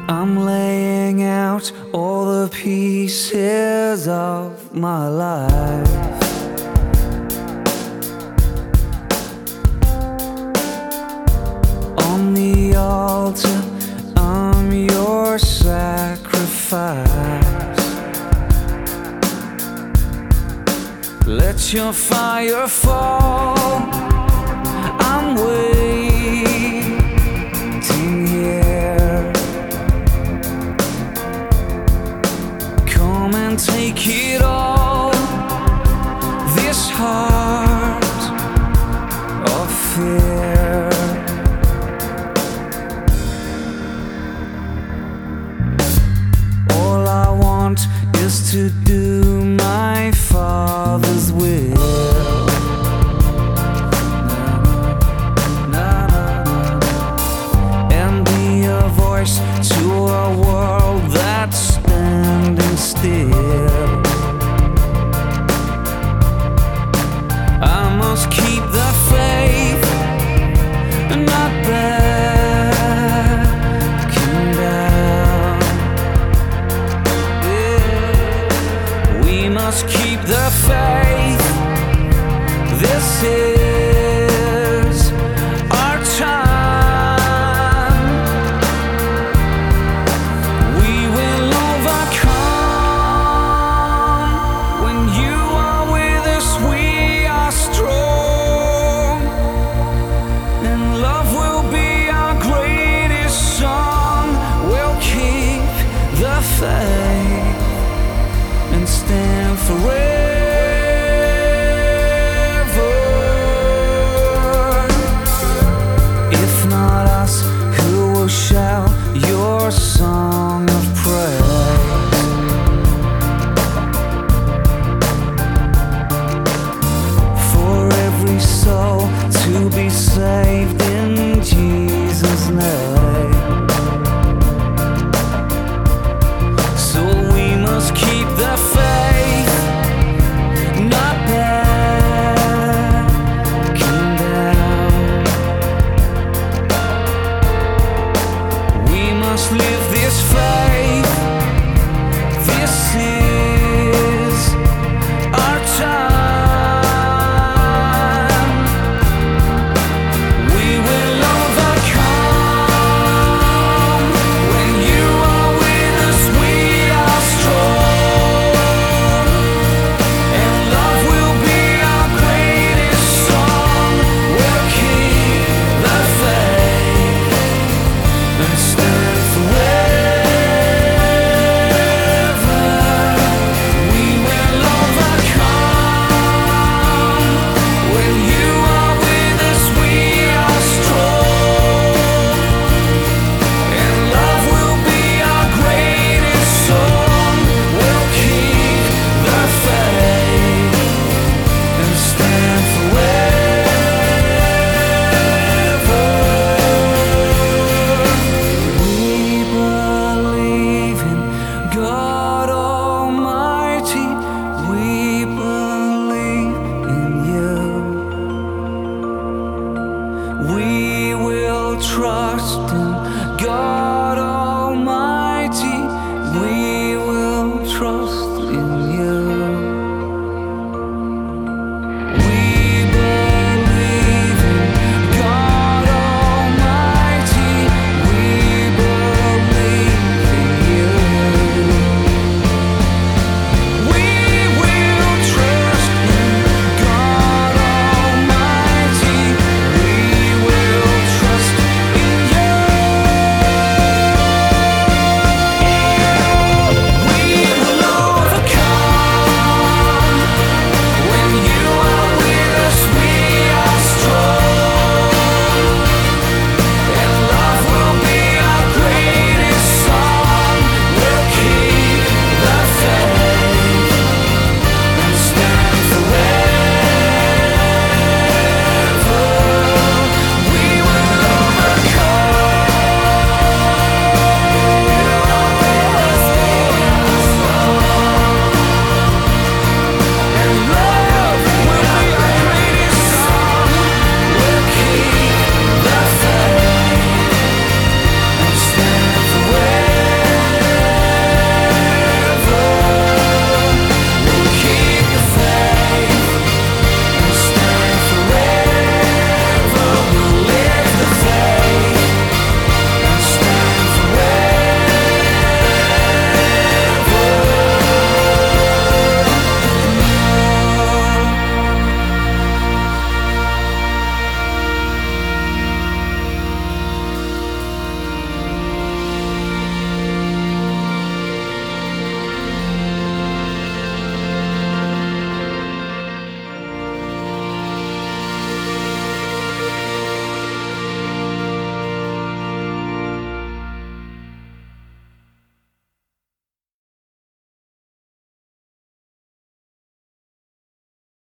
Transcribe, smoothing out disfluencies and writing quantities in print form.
I'm laying out all the pieces of my life. On the altar, I'm your sacrifice. Let your fire fall. I'm waiting here. Come and take it all. This heart of fear. All I want is to do my Father's will. And be a voice to a world that's standing still. I must keep the faith and not backing down. We must keep the faith. This is our time. We will overcome. When you are with us, we are strong. And love will be our greatest song. We'll keep the faith and stand forever.